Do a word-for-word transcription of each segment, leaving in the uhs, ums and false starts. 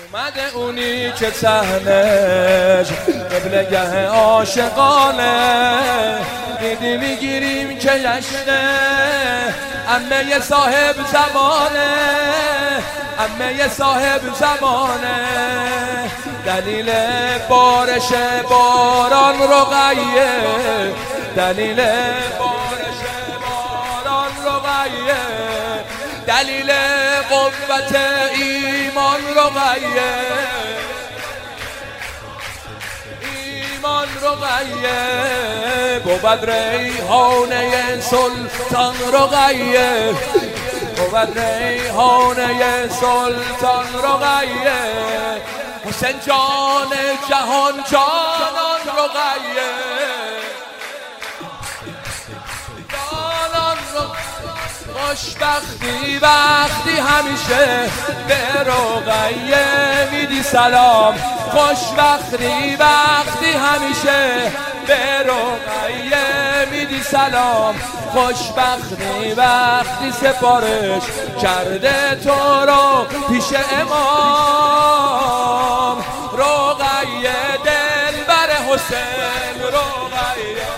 اومده اونی که صحنش قبلگه عاشقانه، دیدی میگیریم که جشنه عمه صاحب زمانه، عمه صاحب زمانه. دلیل بارش باران رقیه، دلیل بارش باران رقیه، دلیل قوت ایمان رقیه، ایمان رقیه. بود ریحانه سلطان رقیه، بود ریحانه سلطان رقیه. حسین جان جهان جانان رقیه، جانان خوشبختی وقتی همیشه به رقیه میدی سلام، خوشبختی وقتی همیشه به رقیه میدی سلام، خوشبختی وقتی سفارش کرده تو رو پیش امام. رقیه دلبر حسین رقیه،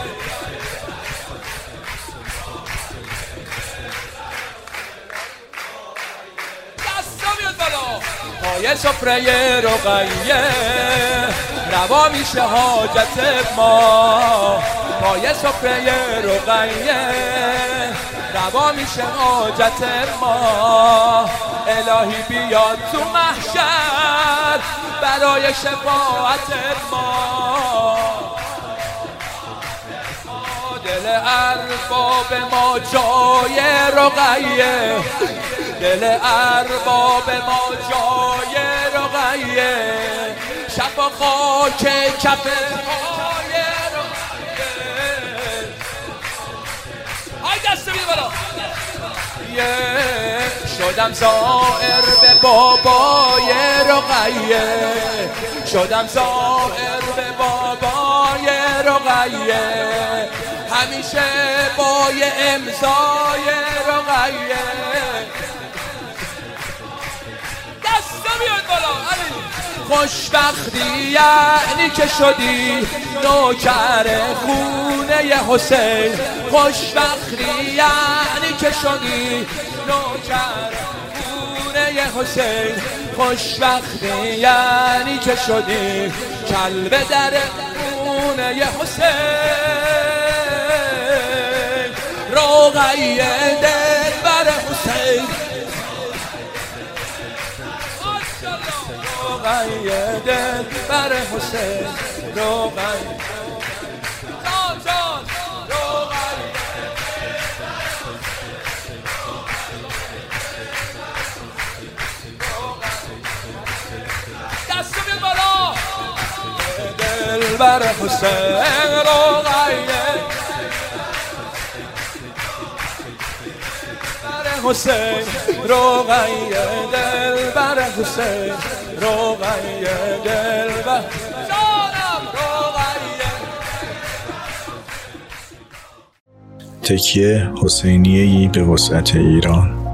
پای سفره رقیه روا میشه حاجت ما، پای سفره رقیه روا میشه حاجت ما. الهی بیاد تو محشر برای شفاعت ما، دل ارباب ما جای رقیه، دل ارباب ما جای رقیه. شب و خاک کف پای رقیه، های دست بید بالا. شدم زائر به بابای رقیه، شدم زائر به بابای رقیه. همیشه بای امضای رقیه، خوشبختی یعنی که شدی نوکر خونه حسین، خوشبختی یعنی که شدی نوکر خونه حسین، خوشبختی یعنی که شدی کلب در خونه حسین. رقیه دلبر حسین، رقیه دلبر حسین، رقیه جان جان رقیه. دست بید بالا. دلبر حسین رقیه، حسین رقیه دلبر حسین، رقیه دلبر جانم رقیه. تکیه حسینیه‌ای به وسعت ایران.